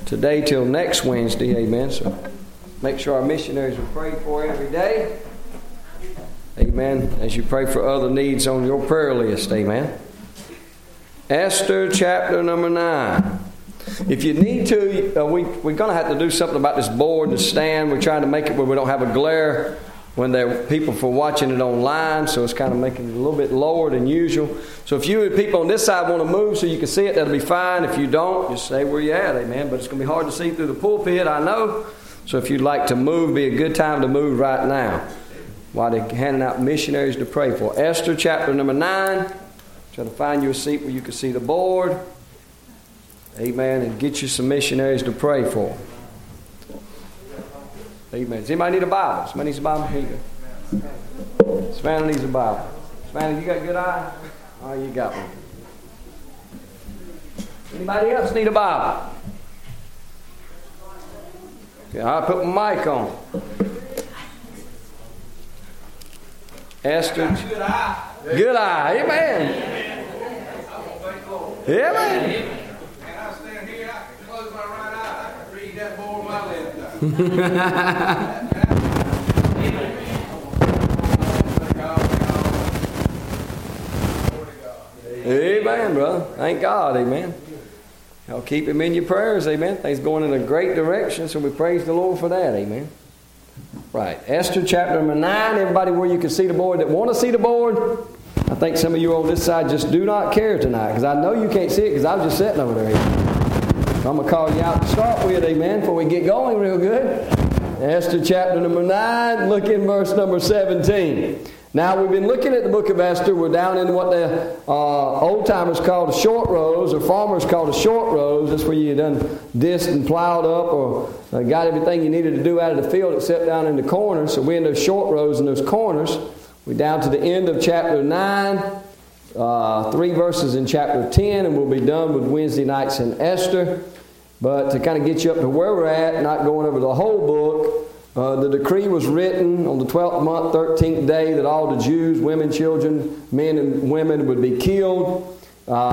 today till next Wednesday. Amen. So make sure our missionaries are prayed for every day. Amen. As you pray for other needs on your prayer list. Amen. Esther chapter number 9. If you need to, we're going to have to do something about this board and the stand. We're trying to make it where we don't have a glare when there are people for watching it online, so it's kind of making it a little bit lower than usual. So if you people on this side want to move so you can see it, that'll be fine. If you don't, just stay where you're at, amen. But it's going to be hard to see through the pulpit, I know. So if you'd like to move, be a good time to move right now while they're handing out missionaries to pray for. Esther chapter number 9. Try to find you a seat where you can see the board. Amen. And get you some missionaries to pray for. Amen. Does anybody need a Bible? Somebody needs a Bible? Here you go. Savannah needs a Bible. Savannah, you got a good eye? Oh, you got one. Anybody else need a Bible? Okay, I'll put my mic on. Esther. Good eye. Good eye. Amen. Amen. That board my left eye. Amen, brother. Thank God, amen. Y'all keep him in your prayers, amen. Things going in a great direction, so we praise the Lord for that, amen. Right, Esther chapter number 9. Everybody where you can see the board that want to see the board. I think some of you on this side just do not care tonight, because I know you can't see it because I was just sitting over there. I'm going to call you out to start with, amen, before we get going real good. Esther chapter number 9, look in verse number 17. Now, we've been looking at the book of Esther. We're down in what the old-timers call the short rows, or farmers call the short rows. That's where you done dissed and plowed up, or got everything you needed to do out of the field except down in the corners. So we're in those short rows and those corners. We're down to the end of chapter 9. 3 verses in chapter 10, and we'll be done with Wednesday nights in Esther. But to kind of get you up to where we're at, not going over the whole book, the decree was written on the 12th month, 13th day, that all the Jews, women, children, men and women would be killed.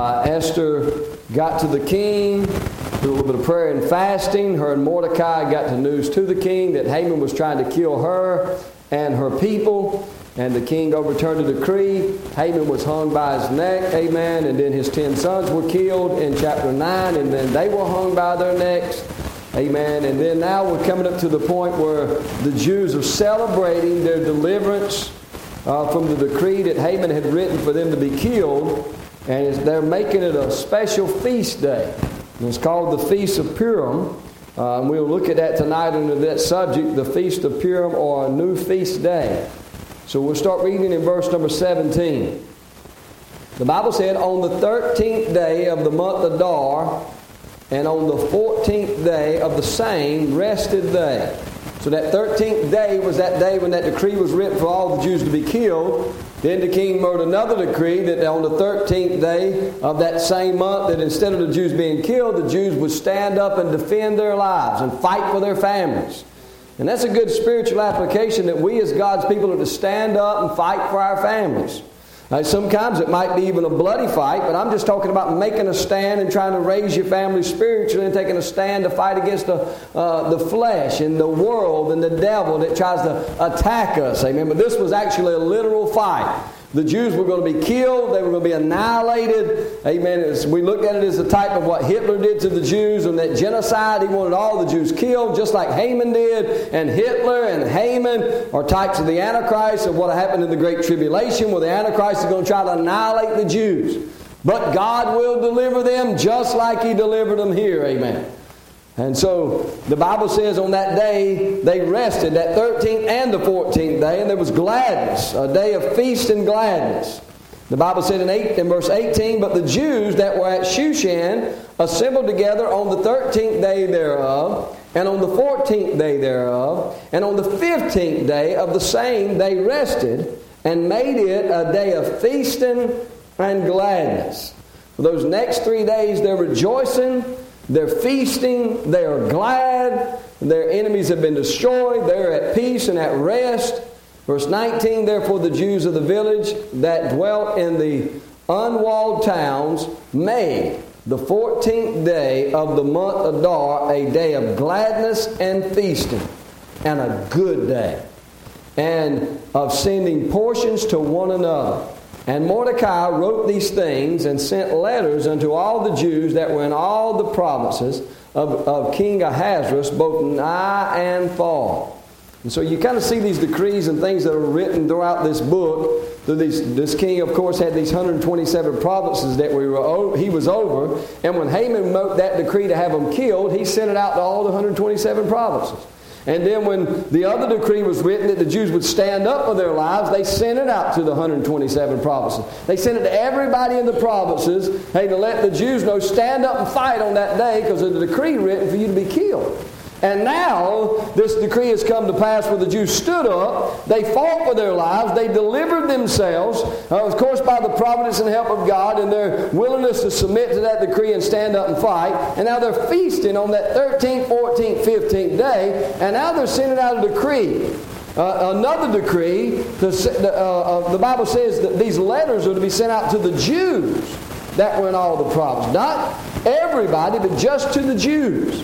Esther got to the king, did a little bit of prayer and fasting. Her and Mordecai got the news to the king that Haman was trying to kill her and her people. And the king overturned the decree. Haman was hung by his neck, amen. And then his 10 sons were killed in chapter 9. And then they were hung by their necks, amen. And then now we're coming up to the point where the Jews are celebrating their deliverance from the decree that Haman had written for them to be killed. And they're making it a special feast day. And it's called the Feast of Purim. And we'll look at that tonight under that subject, the Feast of Purim, or a new feast day. So we'll start reading in verse number 17. The Bible said, on the 13th day of the month Adar, and on the 14th day of the same rested they. So that 13th day was that day when that decree was written for all the Jews to be killed. Then the king wrote another decree that on the 13th day of that same month, that instead of the Jews being killed, the Jews would stand up and defend their lives and fight for their families. And that's a good spiritual application, that we as God's people are to stand up and fight for our families. Sometimes it might be even a bloody fight, but I'm just talking about making a stand and trying to raise your family spiritually and taking a stand to fight against the flesh and the world and the devil that tries to attack us. Amen. But this was actually a literal fight. The Jews were going to be killed. They were going to be annihilated. Amen. We look at it as a type of what Hitler did to the Jews and that genocide. He wanted all the Jews killed, just like Haman did. And Hitler and Haman are types of the Antichrist, of what happened in the Great Tribulation, where the Antichrist is going to try to annihilate the Jews. But God will deliver them just like He delivered them here. Amen. And so the Bible says on that day they rested, that 13th and the 14th day, and there was gladness, a day of feast and gladness. The Bible said in verse 18, but the Jews that were at Shushan assembled together on the 13th day thereof, and on the 14th day thereof, and on the 15th day of the same they rested, and made it a day of feasting and gladness. For those next 3 days they're rejoicing, they're feasting, they are glad, their enemies have been destroyed, they're at peace and at rest. Verse 19, therefore the Jews of the village that dwelt in the unwalled towns made. the 14th day of the month Adar, a day of gladness and feasting, and a good day, and of sending portions to one another. And Mordecai wrote these things and sent letters unto all the Jews that were in all the provinces of King Ahasuerus, both nigh and far. And so you kind of see these decrees and things that are written throughout this book. This king, of course, had these 127 provinces that he was over. And when Haman wrote that decree to have them killed, he sent it out to all the 127 provinces. And then when the other decree was written that the Jews would stand up for their lives, they sent it out to the 127 provinces. They sent it to everybody in the provinces, hey, to let the Jews know, stand up and fight on that day because there's a decree written for you to be killed. And now this decree has come to pass where the Jews stood up, they fought for their lives, they delivered themselves, of course by the providence and help of God and their willingness to submit to that decree and stand up and fight. And now they're feasting on that 13th, 14th, 15th day, and now they're sending out a decree. Another decree, the Bible says that these letters are to be sent out to the Jews that were in all the provinces. Not everybody, but just to the Jews.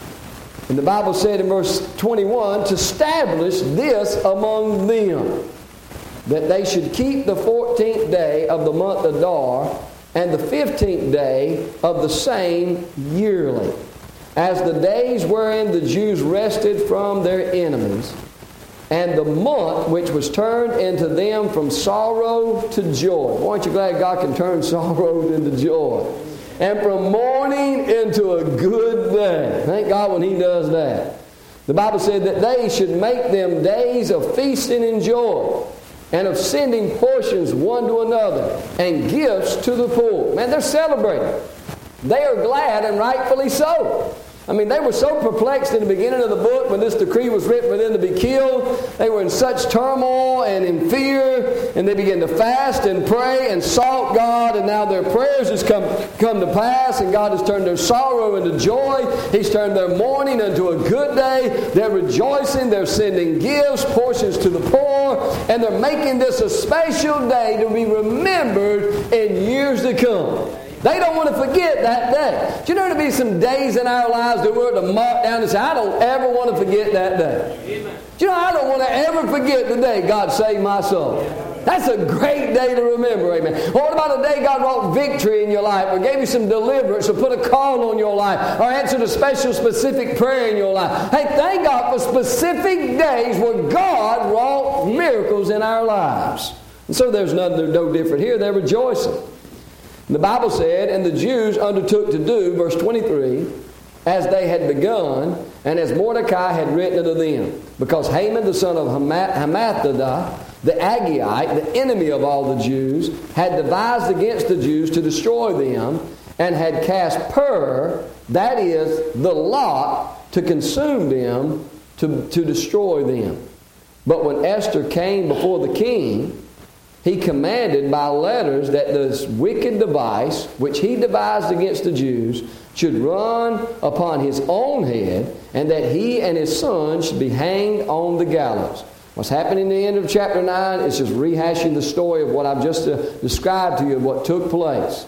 And the Bible said in verse 21, to establish this among them, that they should keep the 14th day of the month Adar and the 15th day of the same yearly, as the days wherein the Jews rested from their enemies, and the month which was turned into them from sorrow to joy. Aren't you glad God can turn sorrow into joy? And from mourning into a good day. Thank God when He does that. The Bible said that they should make them days of feasting and joy, and of sending portions one to another, and gifts to the poor. Man, they're celebrating. They are glad, and rightfully so. I mean, they were so perplexed in the beginning of the book when this decree was written for them to be killed. They were in such turmoil and in fear, and they began to fast and pray and sought God, and now their prayers has come to pass, and God has turned their sorrow into joy. He's turned their mourning into a good day. They're rejoicing. They're sending gifts, portions to the poor, and they're making this a special day to be remembered in years to come. They don't want to forget that day. Do you know there'll be some days in our lives that we're to mark down and say, I don't ever want to forget that day. Amen. Do you know, I don't want to ever forget the day God saved my soul. That's a great day to remember, amen. Or what about a day God wrought victory in your life, or gave you some deliverance, or put a call on your life, or answered a special specific prayer in your life? Hey, thank God for specific days where God wrought miracles in our lives. And so there's no different here. They're rejoicing. The Bible said, and the Jews undertook to do, verse 23, as they had begun, and as Mordecai had written unto them. Because Haman, the son of Hammedatha, the Agagite, the enemy of all the Jews, had devised against the Jews to destroy them, and had cast pur, that is, the lot, to consume them, to destroy them. But when Esther came before the king, he commanded by letters that this wicked device, which he devised against the Jews, should run upon his own head, and that he and his son should be hanged on the gallows. What's happening in the end of chapter 9 is just rehashing the story of what I've just described to you, of what took place.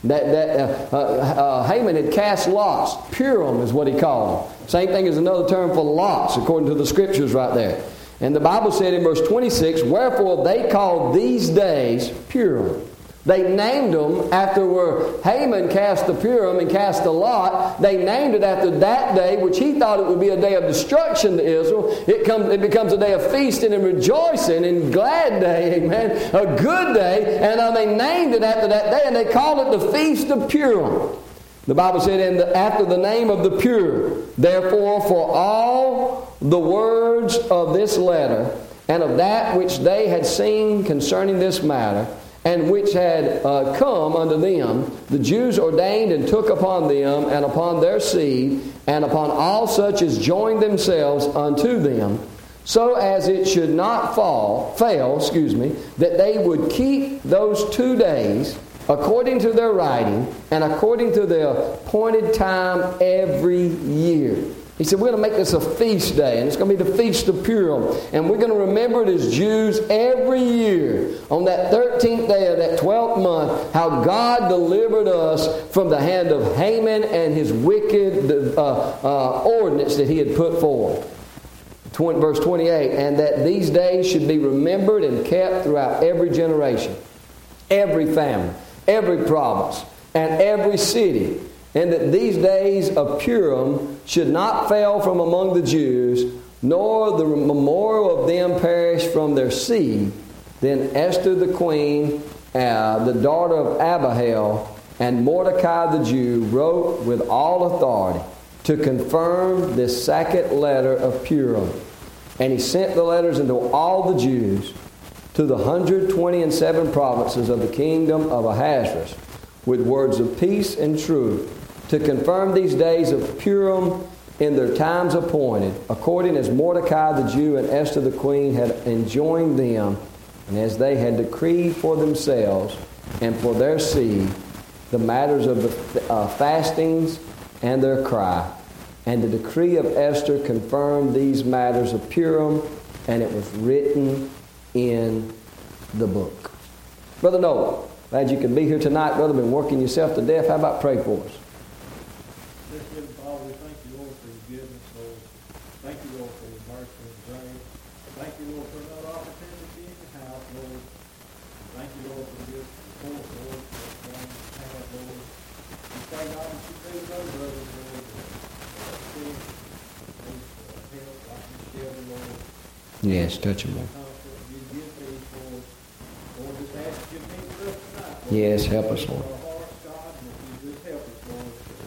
Haman had cast lots. Purim is what he called them. Same thing as another term for lots, according to the scriptures right there. And the Bible said in verse 26, wherefore they called these days Purim. They named them after where Haman cast the Purim and cast the lot. They named it after that day, which he thought it would be a day of destruction to Israel. It becomes a day of feasting and rejoicing and glad day, amen, a good day. And they named it after that day, and they called it the Feast of Purim. The Bible said, after the name of the pure, therefore for all the words of this letter, and of that which they had seen concerning this matter, and which had come unto them, the Jews ordained and took upon them, and upon their seed, and upon all such as joined themselves unto them, so as it should not fail, that they would keep those 2 days, according to their writing, and according to their appointed time every year. He said, we're going to make this a feast day, and it's going to be the Feast of Purim. And we're going to remember it as Jews every year on that 13th day of that 12th month, how God delivered us from the hand of Haman and his wicked ordinance that he had put forward. Verse 28, and that these days should be remembered and kept throughout every generation, every family, every province, and every city. And that these days of Purim should not fail from among the Jews, nor the memorial of them perish from their seed. Then Esther the queen, the daughter of Abihail, and Mordecai the Jew wrote with all authority to confirm this second letter of Purim. And he sent the letters into all the Jews to the 127 provinces of the kingdom of Ahasuerus with words of peace and truth, to confirm these days of Purim in their times appointed, according as Mordecai the Jew and Esther the queen had enjoined them, and as they had decreed for themselves and for their seed the matters of the fastings and their cry. And the decree of Esther confirmed these matters of Purim, and it was written in the book. Brother Noah, glad you could be here tonight. Brother, been working yourself to death. How about pray for us? Father, we thank you, Lord, for your goodness, Lord. Thank you, Lord, for your mercy and grace. Thank you, Lord, for another opportunity in your house, Lord. Thank you, Lord, for this support, Lord, for this have, Lord. We pray, God, that you be with those brothers, Lord, that are sick, help, like Michelle, Lord. Yes, touch them, Lord. You give these, Lord. Lord, just ask you to be with us tonight, Lord. Yes, help us, Lord. Our hearts, God, and if you just help us, Lord,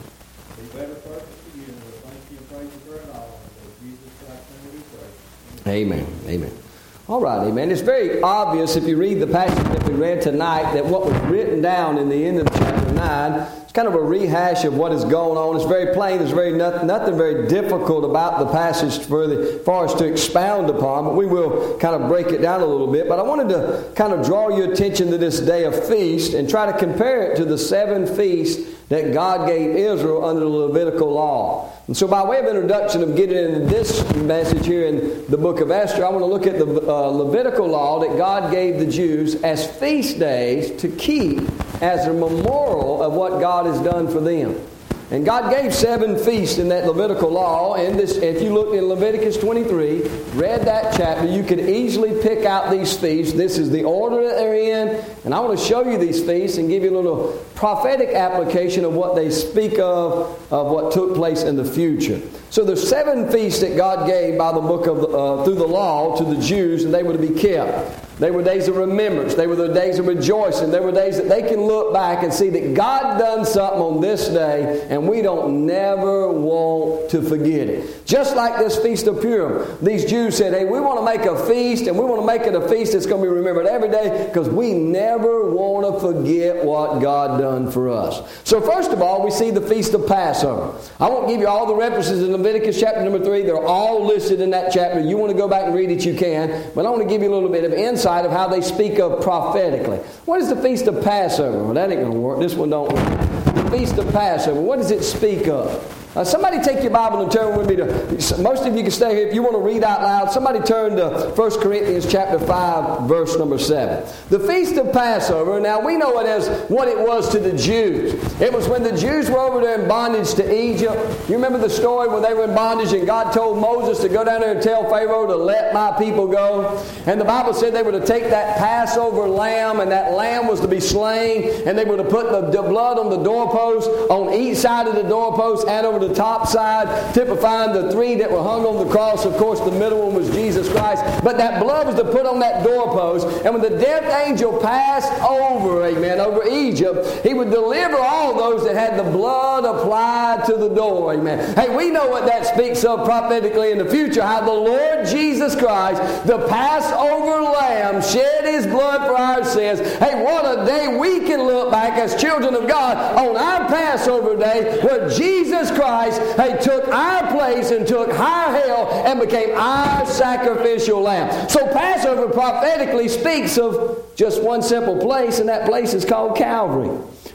be better purpose for you, Lord. Thank you and praise you for it all. In Jesus Christ's name we pray. Amen. Amen. All right, amen. It's very obvious if you read the passage that we read tonight that what was written down in the end of chapter 9 is kind of a rehash of what is going on. It's very plain. There's nothing very difficult about the passage for us to expound upon, but we will kind of break it down a little bit. But I wanted to kind of draw your attention to this day of feast and try to compare it to the 7 feasts that God gave Israel under the Levitical law. And so by way of introduction of getting into this message here in the book of Esther, I want to look at the Levitical law that God gave the Jews as feast days to keep as a memorial of what God has done for them. And God gave 7 feasts in that Levitical law. And this, if you look in Leviticus 23, read that chapter, you could easily pick out these feasts. This is the order that they're in. And I want to show you these feasts and give you a little prophetic application of what they speak of what took place in the future. So there's 7 feasts that God gave by the book of through the law to the Jews, and they were to be kept. They were days of remembrance. They were the days of rejoicing. They were days that they can look back and see that God done something on this day, and we don't never want to forget it. Just like this Feast of Purim. These Jews said, hey, we want to make a feast, and we want to make it a feast that's going to be remembered every day because we never want to forget what God done for us. So first of all, we see the Feast of Passover. I won't give you all the references in Leviticus chapter number 3. They're all listed in that chapter. You want to go back and read it, you can. But I want to give you a little bit of insight of how they speak of prophetically. What is the Feast of Passover? Well, that ain't going to work. This one don't work. The Feast of Passover. What does it speak of? Somebody take your Bible and turn with me to, most of you can stay here. If you want to read out loud, somebody turn to 1 Corinthians chapter 5, verse number 7. The Feast of Passover, now we know it as what it was to the Jews. It was when the Jews were over there in bondage to Egypt. You remember the story when they were in bondage and God told Moses to go down there and tell Pharaoh to let my people go? And the Bible said they were to take that Passover lamb, and that lamb was to be slain, and they were to put the blood on the doorpost, on each side of the doorpost and over the top side, typifying the 3 that were hung on the cross. Of course, the middle one was Jesus Christ. But that blood was to put on that doorpost. And when the death angel passed over, amen, over Egypt, he would deliver all those that had the blood applied to the door, amen. Hey, we know what that speaks of prophetically in the future, how the Lord Jesus Christ, the Passover lamb, shed his blood for our sins. Hey, what a day we can look back as children of God on our Passover day where Jesus Christ took our place and took our hell and became our sacrificial lamb. So Passover prophetically speaks of just one simple place, and that place is called Calvary.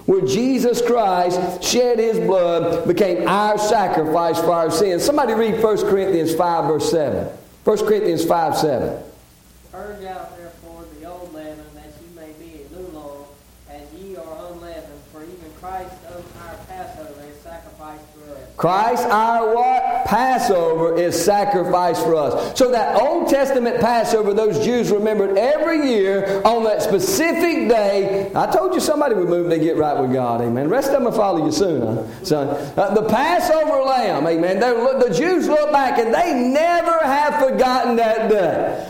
where Jesus Christ shed His blood, became our sacrifice for our sins. Somebody read 1 Corinthians 5, verse 7. 1 Corinthians 5, 7. Purge out therefore the old leaven, that ye may be a new lump, as ye are unleavened. For even Christ of our Passover is sacrificed for us. Christ, our what? Passover is sacrificed for us. So that Old Testament Passover, those Jews remembered every year on that specific day. I told you somebody would move and they get right with God. Amen. The rest of them will follow you soon, huh, son? The Passover lamb. Amen. The Jews look back and they never have forgotten that day.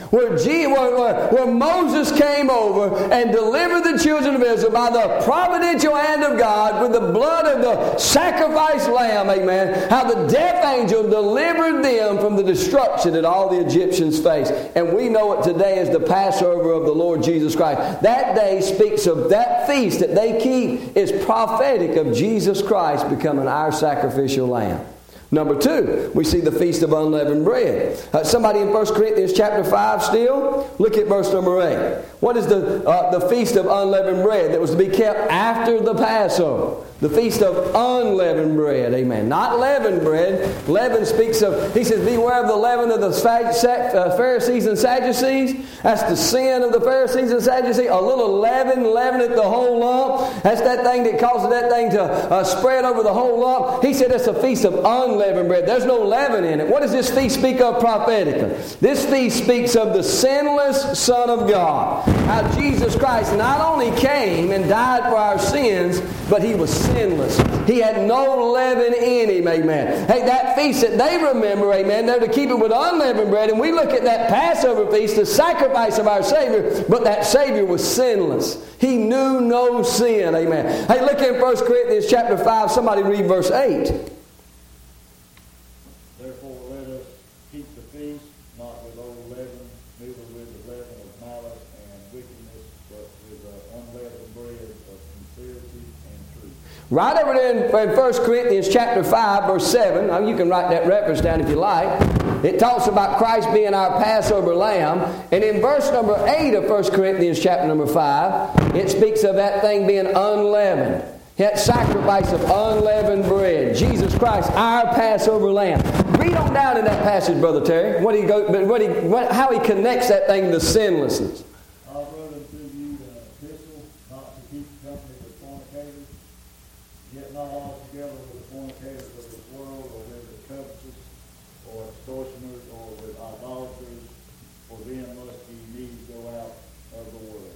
Where Moses came over and delivered the children of Israel by the providential hand of God with the blood of the sacrificed lamb, amen. How the death angel delivered them from the destruction that all the Egyptians faced. And we know it today as the Passover of the Lord Jesus Christ. That day speaks of that feast that they keep is prophetic of Jesus Christ becoming our sacrificial lamb. Number 2, we see the Feast of Unleavened Bread. Somebody in 1 Corinthians chapter 5 still? Look at verse number 8. What is the Feast of Unleavened Bread that was to be kept after the Passover? The Feast of Unleavened Bread. Amen. Not leavened bread. Leaven speaks of, he says, beware of the leaven of the Pharisees and Sadducees. That's the sin of the Pharisees and Sadducees. A little leaven it the whole lump. That's that thing that causes that thing to spread over the whole lump. He said it's a feast of unleavened bread. There's no leaven in it. What does this feast speak of prophetically? This feast speaks of the sinless Son of God. How Jesus Christ not only came and died for our sins, but He was sinless. He had no leaven in Him, amen. Hey, that feast that they remember, amen, they're to keep it with unleavened bread. And we look at that Passover feast, the sacrifice of our Savior, but that Savior was sinless. He knew no sin, amen. Hey, look in 1 Corinthians chapter 5. Somebody read verse 8. Therefore let us keep the feast, not with old leaven, neither with the leaven of malice and wickedness, but with unleavened bread of sincerity and truth. Right over there in 1 Corinthians chapter 5, verse 7. Now you can write that reference down if you like. It talks about Christ being our Passover lamb. And in verse number 8 of 1 Corinthians chapter number 5, it speaks of that thing being unleavened. That sacrifice of unleavened bread. Jesus Christ, our Passover lamb. Read on down in that passage, Brother Terry. How he connects that thing to sinlessness. I wrote unto you an epistle, not to keep company with fornicators, yet not altogether with the fornicators of this world, or with the covetous, or extortioners, or with idolaters, for them must ye needs go out of the world.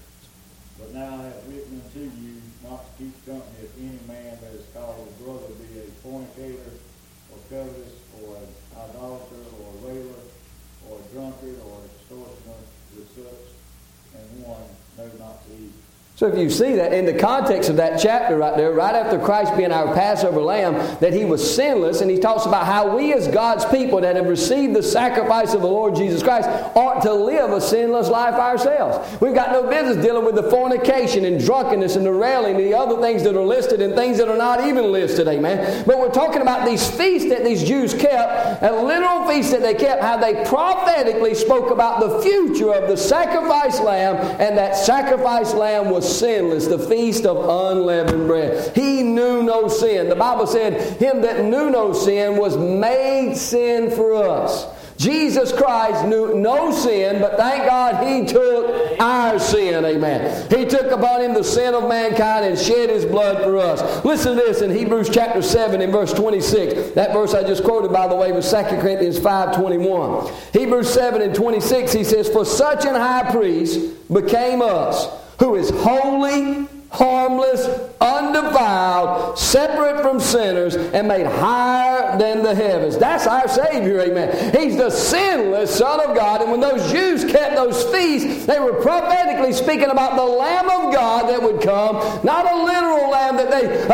But now I have written unto you not to keep company if any man that is called a brother be a fornicator, or covetous, or an idolater, or a railer, or a drunkard, or an extortioner, with such and one know not to eat. So if you see that in the context of that chapter right there, right after Christ being our Passover lamb, that He was sinless, and He talks about how we as God's people that have received the sacrifice of the Lord Jesus Christ ought to live a sinless life ourselves. We've got no business dealing with the fornication and drunkenness and the railing and the other things that are listed and things that are not even listed, amen. But we're talking about these feasts that these Jews kept, a literal feast that they kept, how they prophetically spoke about the future of the sacrificed lamb, and that sacrificed lamb was sinless, the feast of unleavened bread. He knew no sin. The Bible said, Him that knew no sin was made sin for us. Jesus Christ knew no sin, but thank God He took our sin, amen. He took upon Him the sin of mankind and shed His blood for us. Listen to this in Hebrews chapter 7 in verse 26. That verse I just quoted, by the way, was 2 Corinthians 5:21. Hebrews 7 and 26, he says, For such an high priest became us, who is holy, harmless, undefiled, separate from sinners, and made higher than the heavens. That's our Savior, amen. He's the sinless Son of God. And when those Jews kept those feasts, they were prophetically speaking about the Lamb of God that would come, not a literal lamb that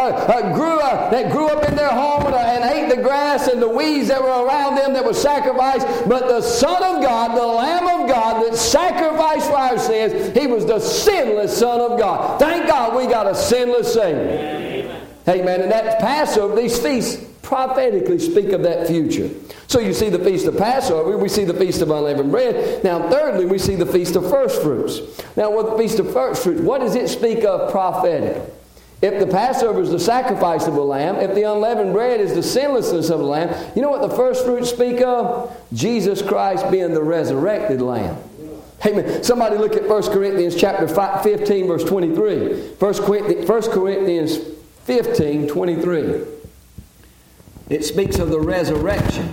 they grew up in their home and ate the grass and the weeds that were around them that was sacrificed, but the Son of God, the Lamb of God that sacrificed for our sins. He was the sinless Son of God. Thank God we got a sinless Savior. Amen. Amen. And that Passover, these feasts prophetically speak of that future. So you see the Feast of Passover, we see the Feast of Unleavened Bread. Now thirdly, we see the Feast of First Fruits. Now with the Feast of First Fruits, what does it speak of prophetically? if the Passover is the sacrifice of the lamb, if the unleavened bread is the sinlessness of the lamb, you know what the first fruits speak of? Jesus Christ being the resurrected lamb. Amen. Somebody look at 1 Corinthians chapter 15, verse 23. 1 Corinthians 15, 23. It speaks of the resurrection.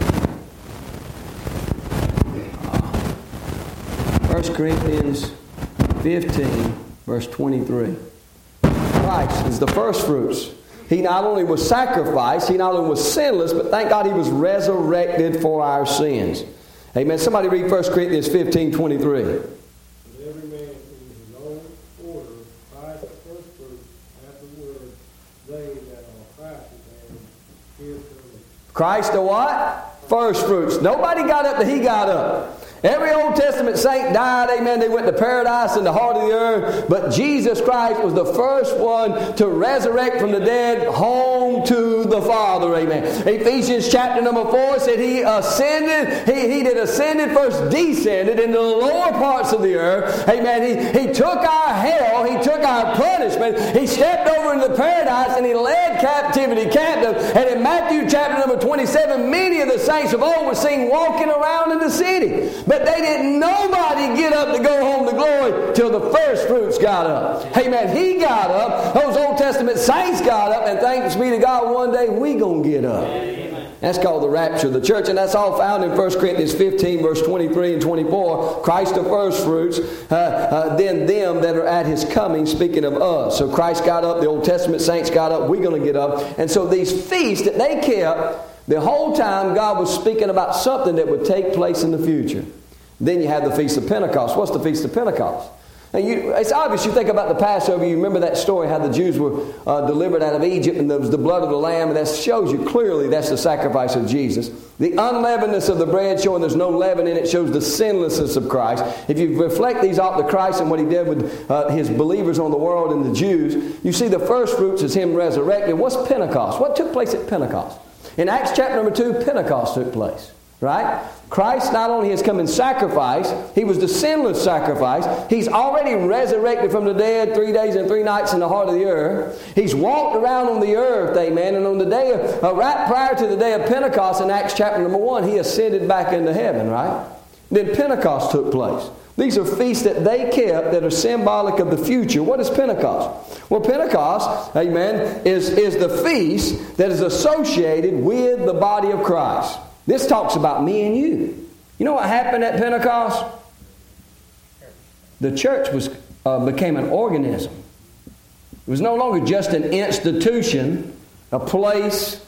1 Corinthians 15, verse 23. Christ is the first fruits. He not only was sacrificed, He not only was sinless, but thank God He was resurrected for our sins. Amen. Somebody read 1 Corinthians 15, 23. But every man in his own order, Christ the first fruits, afterward they that are Christ's, and His coming. Christ the what? First fruits. Nobody got up till He got up. Every Old Testament saint died, amen. They went to paradise in the heart of the earth. But Jesus Christ was the first one to resurrect from the dead home to the Father, amen. Ephesians chapter number 4 said He ascended. He did ascended, first descended into the lower parts of the earth. Amen. He took our hell. He took our punishment. He stepped over into paradise and He led captivity captive. And in Matthew chapter number 27, many of the saints of old were seen walking around in the city. But they didn't nobody get up to go home to glory till the first fruits got up. Amen. He got up. Those Old Testament saints got up. And thanks be to God, one day we going to get up. Amen. That's called the rapture of the church. And that's all found in 1 Corinthians 15, verse 23 and 24. Christ the first fruits. Then them that are at His coming, speaking of us. So Christ got up. The Old Testament saints got up. We're going to get up. And so these feasts that they kept, the whole time God was speaking about something that would take place in the future. Then you have the Feast of Pentecost. What's the Feast of Pentecost? Now it's obvious you think about the Passover. You remember that story how the Jews were delivered out of Egypt and there was the blood of the lamb. And that shows you clearly that's the sacrifice of Jesus. The unleavenedness of the bread showing there's no leaven in it shows the sinlessness of Christ. If you reflect these off to Christ and what He did with His believers on the world and the Jews, you see the first fruits is Him resurrected. What's Pentecost? What took place at Pentecost? In Acts chapter number 2, Pentecost took place. Right? Christ not only has come in sacrifice, He was the sinless sacrifice. He's already resurrected from the dead 3 days and 3 nights in the heart of the earth. He's walked around on the earth, amen. And on the day of, right prior to the day of Pentecost in Acts chapter number 1, He ascended back into heaven, right? Then Pentecost took place. These are feasts that they kept that are symbolic of the future. What is Pentecost? Well, Pentecost, amen, is the feast that is associated with the body of Christ. This talks about me and you. You know what happened at Pentecost? The church became an organism. It was no longer just an institution, a place,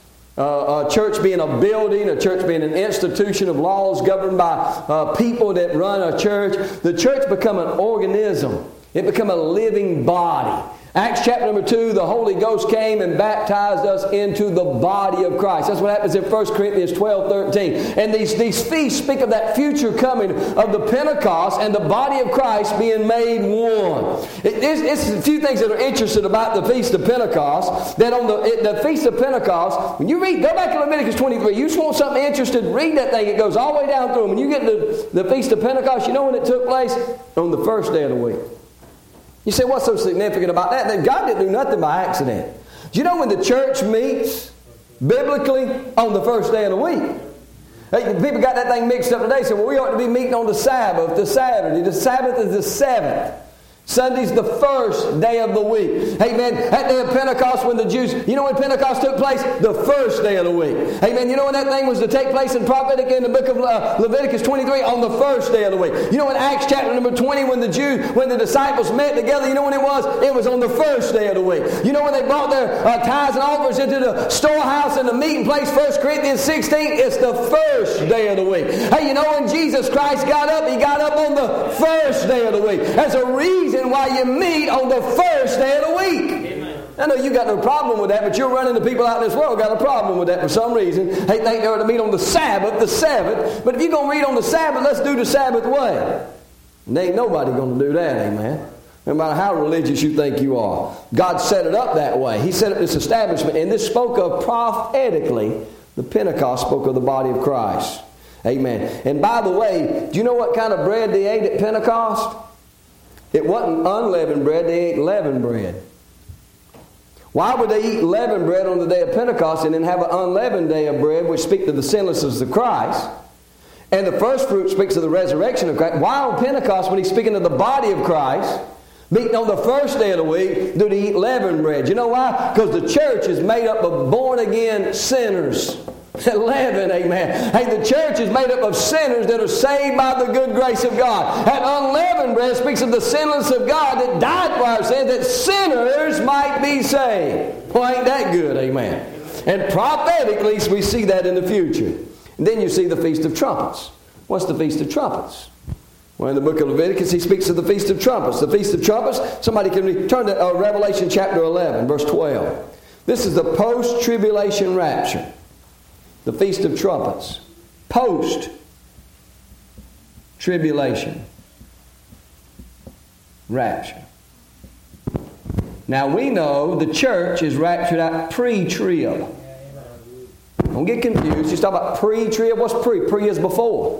a church being a building, a church being an institution of laws governed by people that run a church. The church became an organism. It became a living body. Acts chapter number 2, the Holy Ghost came and baptized us into the body of Christ. That's what happens in 1 Corinthians 12, 13. And these feasts speak of that future coming of the Pentecost and the body of Christ being made one. It's a few things that are interesting about the Feast of Pentecost. That on the Feast of Pentecost, when you read, go back to Leviticus 23, you just want something interesting, read that thing. It goes all the way down through. When you get to the Feast of Pentecost, you know when it took place? On the first day of the week. You say, what's so significant about that? That God didn't do nothing by accident. Do you know when the church meets biblically on the first day of the week? Hey, people got that thing mixed up today. So we ought to be meeting on the Sabbath, the Saturday. The Sabbath is the seventh. Sunday's the first day of the week. Amen. That day of Pentecost when the Jews, you know when Pentecost took place? The first day of the week. Amen. You know when that thing was to take place in prophetic in the book of Leviticus 23? On the first day of the week. You know in Acts chapter number 20 when the disciples met together, you know when it was? It was on the first day of the week. You know when they brought their tithes and offers into the storehouse and the meeting place, 1 Corinthians 16? It's the first day of the week. Hey, you know when Jesus Christ got up? He got up on the first day of the week. There's a reason why you meet on the first day of the week. Amen. I know you got no problem with that, but you're running the people out in this world got a problem with that for some reason. They think they ought to meet on the Sabbath, But if you're going to read on the Sabbath, let's do the Sabbath way. And ain't nobody going to do that, amen. No matter how religious you think you are. God set it up that way. He set up this establishment, and this spoke of prophetically, the Pentecost spoke of the body of Christ. Amen. And by the way, do you know what kind of bread they ate at Pentecost? It wasn't unleavened bread, they ate leavened bread. Why would they eat leavened bread on the day of Pentecost and then have an unleavened day of bread, which speaks to the sinlessness of Christ? And the first fruit speaks of the resurrection of Christ. Why on Pentecost, when he's speaking of the body of Christ, meeting on the first day of the week, do they eat leavened bread? You know why? Because the church is made up of born-again sinners. Leaven, amen. Hey, the church is made up of sinners that are saved by the good grace of God. And unleavened bread speaks of the sinless of God that died for our sins, that sinners might be saved. Well, ain't that good, amen. And prophetically, we see that in the future. And then you see the Feast of Trumpets. What's the Feast of Trumpets? Well, in the book of Leviticus, he speaks of the Feast of Trumpets. The Feast of Trumpets, somebody can turn to Revelation chapter 11, verse 12. This is the post-tribulation rapture. The Feast of Trumpets. Post-tribulation rapture. Now we know the church is raptured out pre-trib. Don't get confused. You talk about pre-trib. What's pre? Pre is before.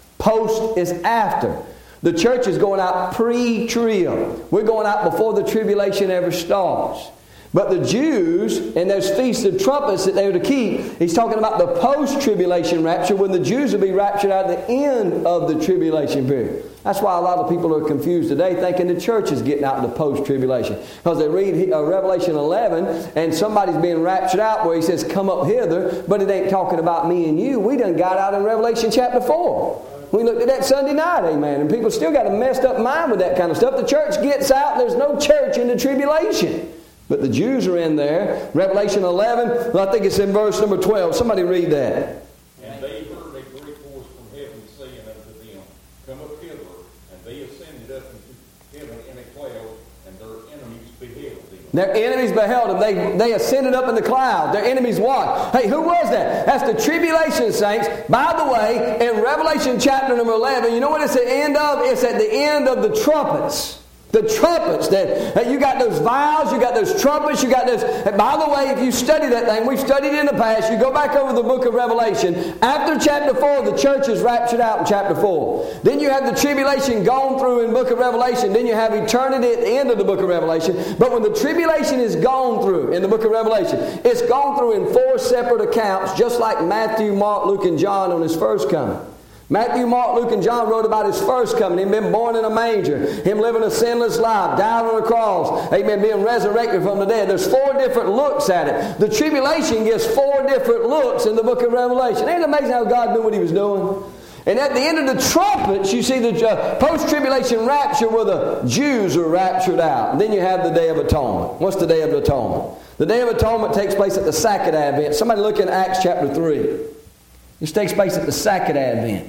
Post is after. The church is going out pre-trib. We're going out before the tribulation ever starts. But the Jews, and those feasts of trumpets that they were to keep, he's talking about the post-tribulation rapture, when the Jews will be raptured out at the end of the tribulation period. That's why a lot of people are confused today, thinking the church is getting out in the post-tribulation. Because they read Revelation 11, and somebody's being raptured out where he says, come up hither, but it ain't talking about me and you. We done got out in Revelation chapter 4. We looked at that Sunday night, amen, and people still got a messed up mind with that kind of stuff. The church gets out, and there's no church in the tribulation. But the Jews are in there. Revelation 11, I think it's in verse number 12. Somebody read that. And they heard a great voice from heaven saying unto them, come up hither. And they ascended up into heaven in a cloud, and their enemies beheld them. Their enemies beheld them. They ascended up in the cloud. Their enemies what? Hey, who was that? That's the tribulation saints. By the way, in Revelation chapter number 11, you know what it's at the end of? It's at the end of the trumpets. The trumpets that you got those vials, you got those trumpets, you got those. And by the way, if you study that thing, we've studied it in the past, you go back over the book of Revelation. After chapter 4, the church is raptured out in chapter 4. Then you have the tribulation gone through in the book of Revelation. Then you have eternity at the end of the book of Revelation. But when the tribulation is gone through in the book of Revelation, it's gone through in 4 separate accounts, just like Matthew, Mark, Luke, and John on his first coming. Matthew, Mark, Luke, and John wrote about his first coming. Him being born in a manger. Him living a sinless life. Dying on a cross. Amen. Being resurrected from the dead. There's 4 different looks at it. The tribulation gives 4 different looks in the book of Revelation. Ain't it amazing how God knew what he was doing? And at the end of the trumpets, you see the post-tribulation rapture where the Jews are raptured out. And then you have the Day of Atonement. What's the Day of Atonement? The Day of Atonement takes place at the Second Advent. Somebody look in Acts chapter 3. This takes place at the Second Advent.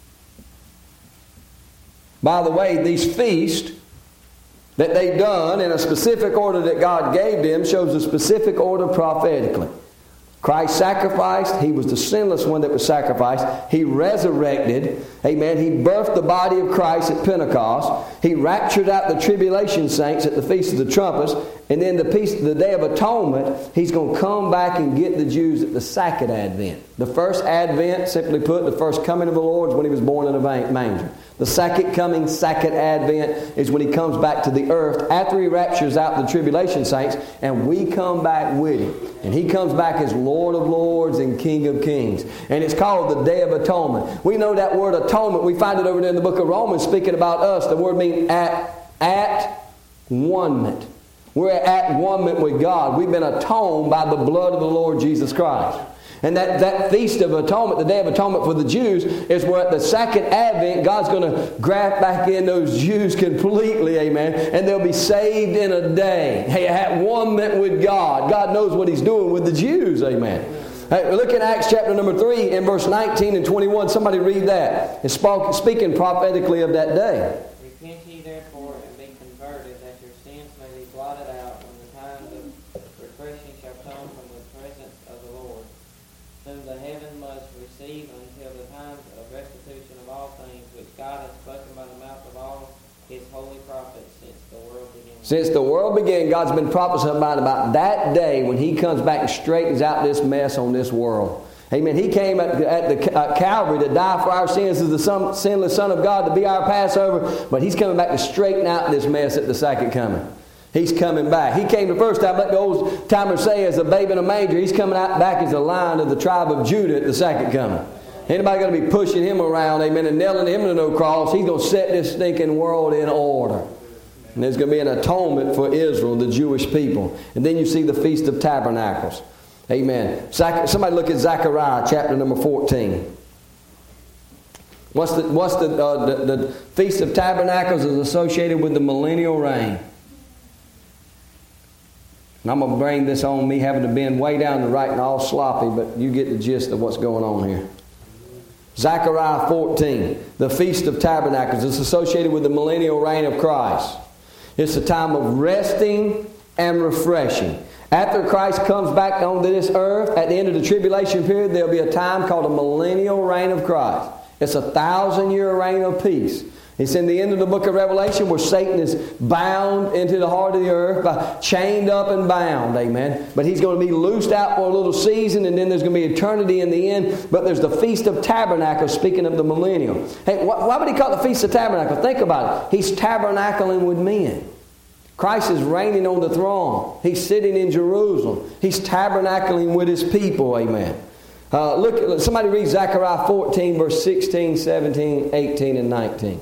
By the way, these feasts that they've done in a specific order that God gave them shows a specific order prophetically. Christ sacrificed. He was the sinless one that was sacrificed. He resurrected. Amen. He birthed the body of Christ at Pentecost. He raptured out the tribulation saints at the Feast of the Trumpets. And then the Day of Atonement, he's going to come back and get the Jews at the Second Advent. The first Advent, simply put, the first coming of the Lord is when he was born in a manger. The second coming, Second Advent, is when he comes back to the earth after he raptures out the tribulation saints, and we come back with him. And he comes back as Lord of Lords and King of Kings. And it's called the Day of Atonement. We know that word atonement. We find it over there in the book of Romans speaking about us. The word means at one-ment. We're at one-ment with God. We've been atoned by the blood of the Lord Jesus Christ. And that Feast of Atonement, the Day of Atonement for the Jews, is where at the Second Advent, God's going to graft back in those Jews completely, amen, and they'll be saved in a day. Hey, at one-ment with God. God knows what he's doing with the Jews, amen. Hey, look at Acts chapter number 3 in verse 19 and 21. Somebody read that. It's speaking prophetically of that day. Repent ye therefore and be converted, that your sins may be blotted out when the time of refreshing shall come from the presence of the Lord, whom the heaven must receive until the times of restitution of all things, which God hath spoken by the mouth of all his holy prophets since the world began. Since the world began, God's been prophesying about that day when he comes back and straightens out this mess on this world. Amen. He came at Calvary to die for our sins as the sinless Son of God to be our Passover, but he's coming back to straighten out this mess at the second coming. He's coming back. He came the first time, let the old timers say, as a babe in a manger. He's coming out back as a lion of the tribe of Judah at the second coming. Anybody going to be pushing him around, amen, and nailing him to no cross? He's going to set this stinking world in order. And there's going to be an atonement for Israel, the Jewish people. And then you see the Feast of Tabernacles. Amen. Somebody look at Zechariah chapter number 14. What's the Feast of Tabernacles is associated with the millennial reign. And I'm going to bring this on me having to bend way down to right and all sloppy, but you get the gist of what's going on here. Zechariah 14, the Feast of Tabernacles, is associated with the millennial reign of Christ. It's a time of resting and refreshing. After Christ comes back onto this earth, at the end of the tribulation period, there'll be a time called a millennial reign of Christ. It's a 1,000-year reign of peace. It's in the end of the book of Revelation where Satan is bound into the heart of the earth, chained up and bound, amen. But he's going to be loosed out for a little season, and then there's going to be eternity in the end. But there's the Feast of Tabernacles, speaking of the millennial. Hey, why would he call it the Feast of Tabernacles? Think about it. He's tabernacling with men. Christ is reigning on the throne. He's sitting in Jerusalem. He's tabernacling with His people, amen. Look, somebody read Zechariah 14, verse 16, 17, 18, and 19.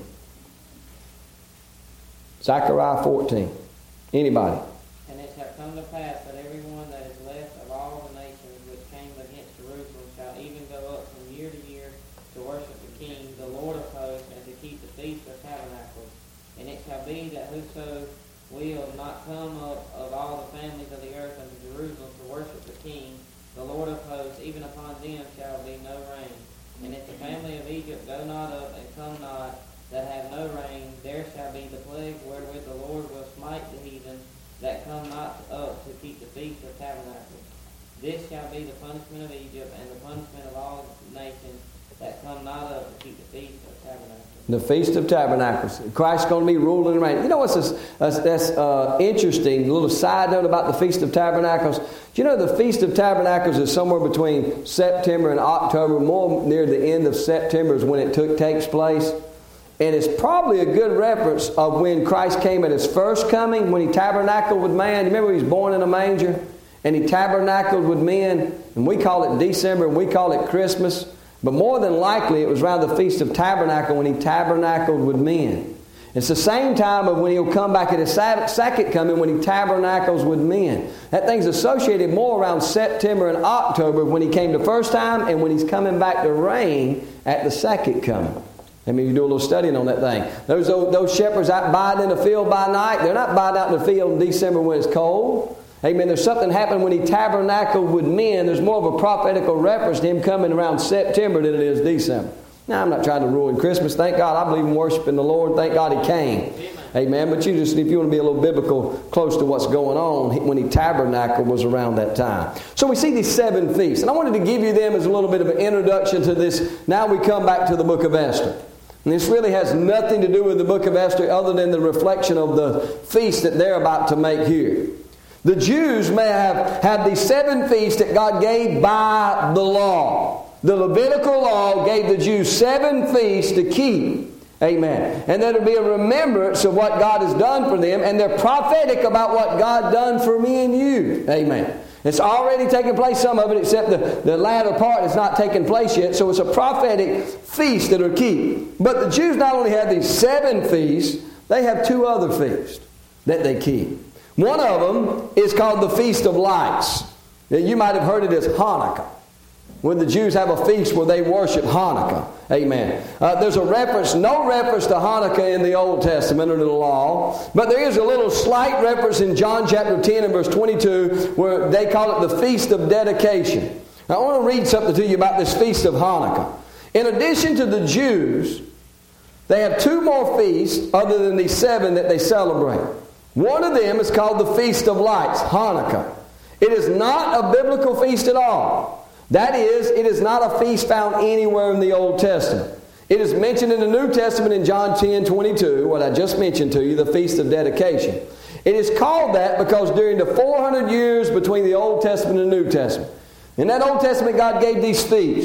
Zechariah 14. Anybody? And it shall come to pass that everyone that is left of all the nations which came against Jerusalem shall even go up from year to year to worship the King, the Lord of hosts, and to keep the Feast of Tabernacles. And it shall be that whoso will not come up of all the families of the earth unto Jerusalem to worship the King, the Lord of hosts, even upon them shall be no rain. And if the family of Egypt go not up and come not, that have no rain, there shall be the plague wherewith the Lord will smite the heathen that come not up to keep the Feast of Tabernacles. This shall be the punishment of Egypt and the punishment of all nations that come not up to keep the Feast of Tabernacles. The Feast of Tabernacles. Christ's going to be ruling and reigning. You know what's that's interesting? A little side note about the Feast of Tabernacles. Do you know the Feast of Tabernacles is somewhere between September and October? More near the end of September is when it takes place. And it's probably a good reference of when Christ came at His first coming, when He tabernacled with man. You remember He was born in a manger? And He tabernacled with men. And we call it December and we call it Christmas. But more than likely it was around the Feast of Tabernacle when He tabernacled with men. It's the same time of when He'll come back at His second coming when He tabernacles with men. That thing's associated more around September and October when He came the first time and when He's coming back to reign at the second coming. I mean, you do a little studying on that thing. Those shepherds out biding in the field by night, they're not biding out in the field in December when it's cold. Amen. There's something happened when He tabernacled with men. There's more of a prophetical reference to Him coming around September than it is December. Now, I'm not trying to ruin Christmas. Thank God I believe in worshiping the Lord. Thank God He came. Amen. But if you want to be a little biblical, close to what's going on, when He tabernacled was around that time. So we see these 7 feasts. And I wanted to give you them as a little bit of an introduction to this. Now we come back to the book of Esther. And this really has nothing to do with the book of Esther other than the reflection of the feast that they're about to make here. The Jews may have had these 7 feasts that God gave by the law. The Levitical law gave the Jews 7 feasts to keep. Amen. And that will be a remembrance of what God has done for them. And they're prophetic about what God done for me and you. Amen. It's already taken place, some of it, except the latter part has not taken place yet. So it's a prophetic feast that are keep. But the Jews not only have these 7 feasts, they have 2 other feasts that they keep. One of them is called the Feast of Lights. Now, you might have heard it as Hanukkah, when the Jews have a feast where they worship Hanukkah. Amen. There's no reference to Hanukkah in the Old Testament under the law, but there is a little slight reference in John chapter 10 and verse 22 where they call it the Feast of Dedication. Now, I want to read something to you about this Feast of Hanukkah. In addition to the Jews, they have 2 more feasts other than these 7 that they celebrate. One of them is called the Feast of Lights, Hanukkah. It is not a biblical feast at all. That is, it is not a feast found anywhere in the Old Testament. It is mentioned in the New Testament in John 10:22, what I just mentioned to you, the Feast of Dedication. It is called that because during the 400 years between the Old Testament and the New Testament, in that Old Testament God gave these feasts.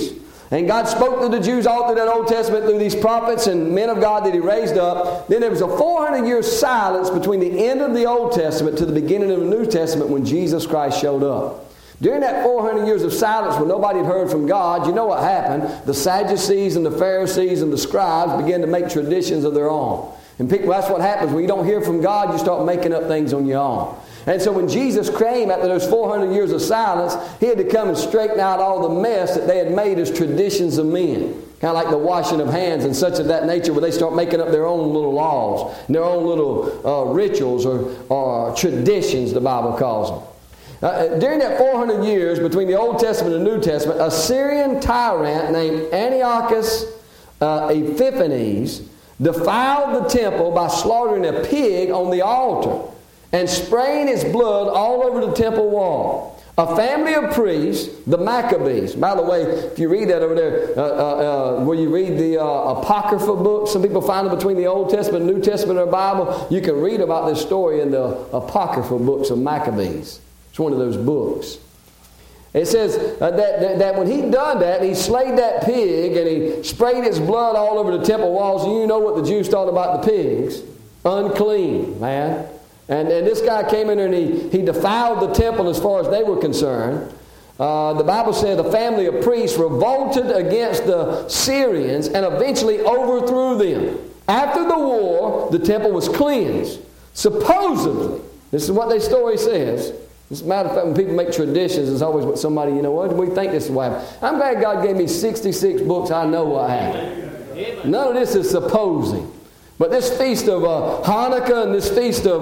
And God spoke to the Jews all through that Old Testament through these prophets and men of God that He raised up. Then there was a 400-year silence between the end of the Old Testament to the beginning of the New Testament when Jesus Christ showed up. During that 400 years of silence when nobody had heard from God, you know what happened? The Sadducees and the Pharisees and the scribes began to make traditions of their own. And people, that's what happens. When you don't hear from God, you start making up things on your own. And so when Jesus came after those 400 years of silence, He had to come and straighten out all the mess that they had made as traditions of men. Kind of like the washing of hands and such of that nature, where they start making up their own little laws, and their own little rituals or traditions, the Bible calls them. During that 400 years between the Old Testament and the New Testament, a Syrian tyrant named Antiochus Epiphanes defiled the temple by slaughtering a pig on the altar and spraying its blood all over the temple wall. A family of priests, the Maccabees. By the way, if you read that over there, where you read the Apocrypha books, some people find it between the Old Testament and New Testament of the Bible. You can read about this story in the Apocrypha books of Maccabees. It's one of those books. It says that when he done that, he slayed that pig and he sprayed its blood all over the temple walls. And you know what the Jews thought about the pigs. Unclean, man. And this guy came in there and he defiled the temple as far as they were concerned. The Bible said the family of priests revolted against the Syrians and eventually overthrew them. After the war, the temple was cleansed. Supposedly, this is what their story says. As a matter of fact, when people make traditions, it's always what somebody, you know, what do we think this is what happened? I'm glad God gave me 66 books. I know what happened. None of this is supposing. But this feast of Hanukkah and this feast of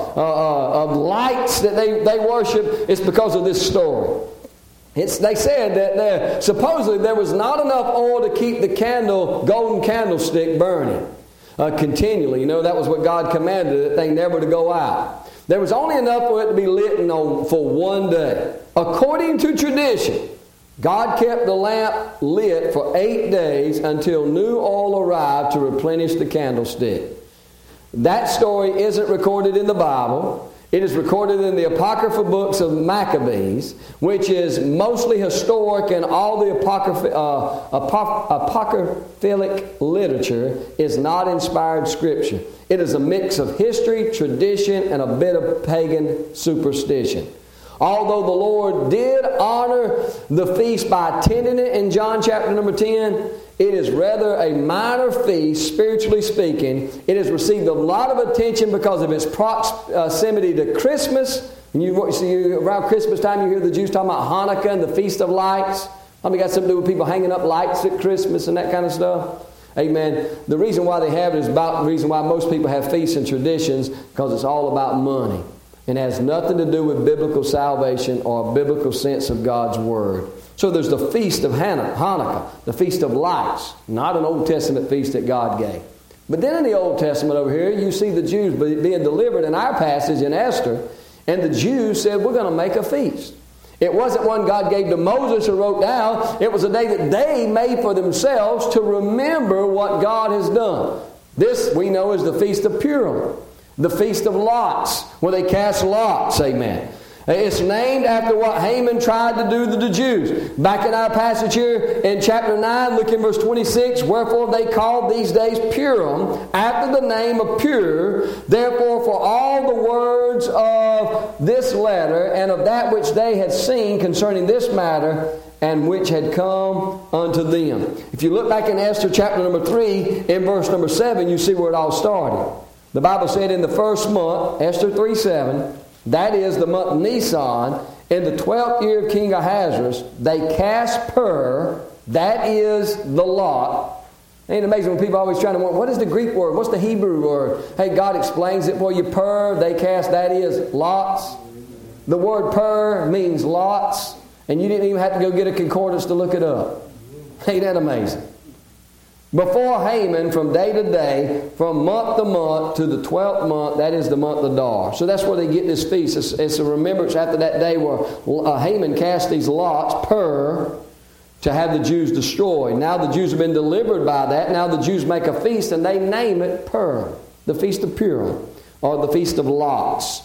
lights that they worship, it's because of this story. They said that supposedly there was not enough oil to keep the golden candlestick burning continually. You know, that was what God commanded, that thing never to go out. There was only enough for it to be lit for one day. According to tradition, God kept the lamp lit for 8 days until new oil arrived to replenish the candlestick. That story isn't recorded in the Bible. It is recorded in the Apocrypha books of Maccabees, which is mostly historic, and all the apocryphalic literature is not inspired scripture. It is a mix of history, tradition, and a bit of pagan superstition. Although the Lord did honor the feast by attending it in John chapter number 10, it is rather a minor feast, spiritually speaking. It has received a lot of attention because of its proximity to Christmas. And you see around Christmas time, you hear the Jews talking about Hanukkah and the Feast of Lights. I mean, got something to do with people hanging up lights at Christmas and that kind of stuff. Amen. The reason why they have it is about the reason why most people have feasts and traditions, because it's all about money. And has nothing to do with biblical salvation or a biblical sense of God's Word. So there's the Feast of Hanukkah, the Feast of Lights, not an Old Testament feast that God gave. But then in the Old Testament over here, you see the Jews being delivered in our passage in Esther, and the Jews said, we're going to make a feast. It wasn't one God gave to Moses or wrote down. It was a day that they made for themselves to remember what God has done. This we know is the Feast of Purim. The Feast of Lots, where they cast lots, amen. It's named after what Haman tried to do to the Jews. Back in our passage here in chapter 9, look in verse 26. Wherefore they called these days Purim, after the name of pure. Therefore for all the words of this letter, and of that which they had seen concerning this matter, and which had come unto them. If you look back in Esther chapter number 3, in verse number 7, you see where it all started. The Bible said in the first month, Esther 3:7, that is the month Nisan, in the 12th year of King Ahasuerus, they cast pur, that is the lot. Ain't it amazing when people are always trying to wonder, what is the Greek word? What's the Hebrew word? Hey, God explains it for you. Pur, they cast, that is lots. The word pur means lots, and you didn't even have to go get a concordance to look it up. Ain't that amazing? Before Haman, from day to day, from month to month, to the 12th month, that is the month of Adar. So that's where they get this feast. It's a remembrance after that day where Haman cast these lots, pur, to have the Jews destroyed. Now the Jews have been delivered by that. Now the Jews make a feast and they name it Pur, the Feast of Purim, or the Feast of Lots.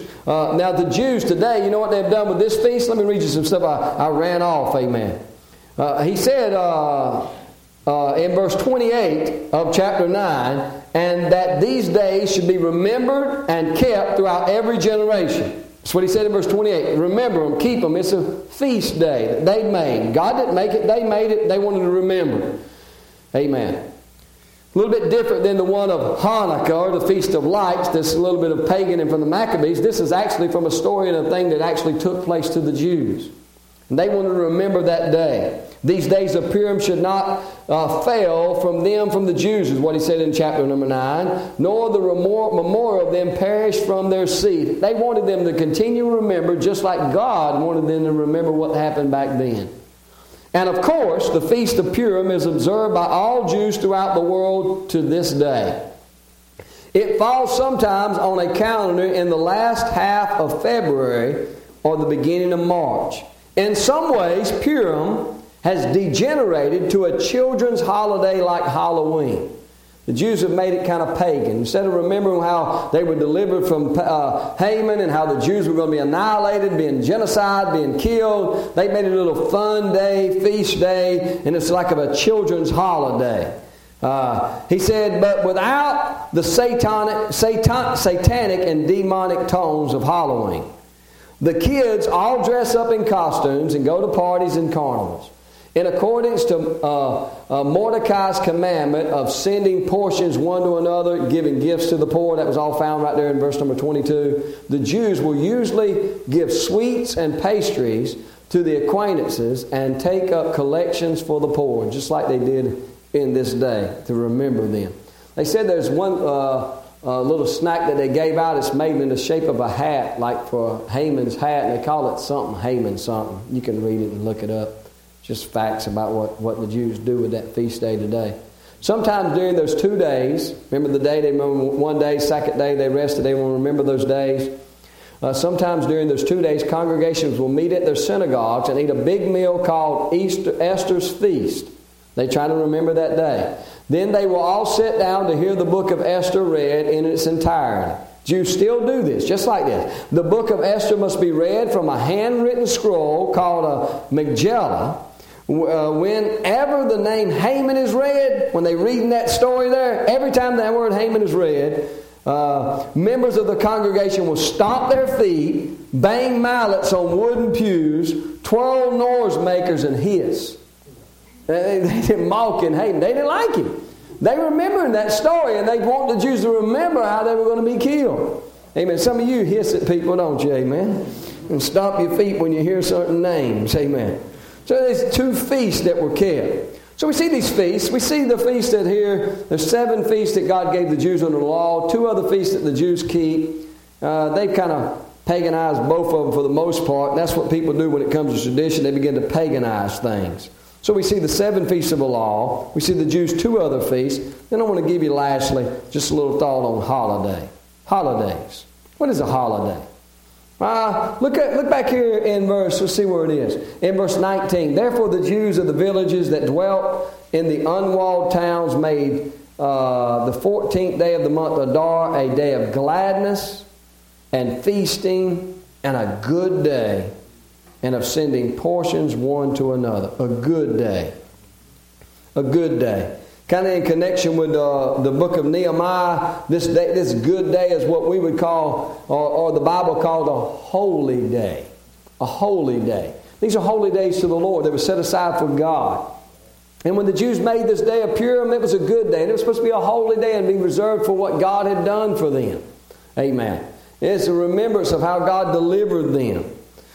Now the Jews today, you know what they've done with this feast? Let me read you some stuff I ran off, amen. He said in verse 28 of chapter 9, and that these days should be remembered and kept throughout every generation. That's what he said in verse 28. Remember them, keep them. It's a feast day that they made. God didn't make it, they made it, they wanted to remember it. Amen. A little bit different than the one of Hanukkah, or the Feast of Lights. This is a little bit of pagan and from the Maccabees. This is actually from a story and a thing that actually took place to the Jews. And they wanted to remember that day. These days of Purim should not fail from the Jews, is what he said in chapter number 9, nor the memorial of them perish from their seed. They wanted them to continue to remember, just like God wanted them to remember what happened back then. And of course, the Feast of Purim is observed by all Jews throughout the world to this day. It falls sometimes on a calendar in the last half of February or the beginning of March. In some ways, Purim has degenerated to a children's holiday like Halloween. The Jews have made it kind of pagan. Instead of remembering how they were delivered from Haman and how the Jews were going to be annihilated, being genocide, being killed, they made it a little fun day, feast day, and it's like a children's holiday. He said, but without the satanic and demonic tones of Halloween. The kids all dress up in costumes and go to parties and carnivals. In accordance to Mordecai's commandment of sending portions one to another, giving gifts to the poor, that was all found right there in verse number 22, the Jews will usually give sweets and pastries to the acquaintances and take up collections for the poor, just like they did in this day, to remember them. They said there's one little snack that they gave out. It's made in the shape of a hat, like for Haman's hat, and they call it something, Haman something. You can read it and look it up. Just facts about what the Jews do with that feast day today. Sometimes during those 2 days, remember the day they remember one day, second day they rested, they want to remember those days. Sometimes during those 2 days, congregations will meet at their synagogues and eat a big meal called Esther's Feast. They try to remember that day. Then they will all sit down to hear the book of Esther read in its entirety. Jews still do this, just like this. The book of Esther must be read from a handwritten scroll called a Megillah. Whenever the name Haman is read, when they read that story there, every time that word Haman is read, members of the congregation will stomp their feet, bang mallets on wooden pews, twirl noise makers, and hiss. They didn't mock and hate him. They didn't like him. They remembered that story, and they want the Jews to remember how they were going to be killed. Amen. Some of you hiss at people, don't you? Amen. And stomp your feet when you hear certain names. Amen. So there's 2 feasts that were kept. So we see these feasts. We see the feast that here, there's 7 feasts that God gave the Jews under the law, 2 other feasts that the Jews keep. They've kind of paganized both of them for the most part. And that's what people do when it comes to tradition. They begin to paganize things. So we see the 7 feasts of the law. We see the Jews' 2 other feasts. Then I want to give you lastly just a little thought on holiday. Holidays. What is a holiday? Look back here in verse, let's see where it is. In verse 19. Therefore the Jews of the villages that dwelt in the unwalled towns made the 14th day of the month Adar a day of gladness and feasting and a good day, and of sending portions one to another. A good day. A good day. Kind of in connection with the book of Nehemiah, this good day is what we would call, or the Bible called a holy day. A holy day. These are holy days to the Lord. They were set aside for God. And when the Jews made this day of Purim, it was a good day. And it was supposed to be a holy day and be reserved for what God had done for them. Amen. It's a remembrance of how God delivered them.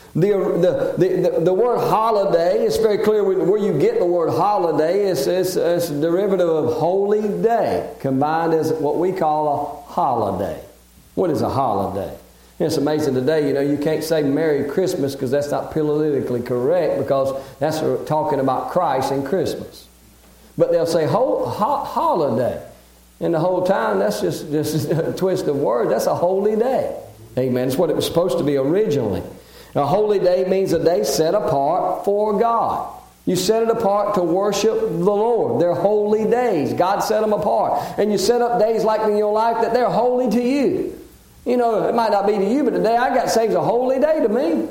The word holiday is very clear where you get the word holiday. It's a derivative of holy day combined as what we call a holiday. What is a holiday? It's amazing today, you can't say Merry Christmas because that's not politically correct, because that's talking about Christ and Christmas. But they'll say holiday. And the whole time, that's just a twist of words. That's a holy day. Amen. It's what it was supposed to be originally. A holy day means a day set apart for God. You set it apart to worship the Lord. They're holy days. God set them apart. And you set up days like in your life that they're holy to you. It might not be to you, but the day I got saved is a holy day to me.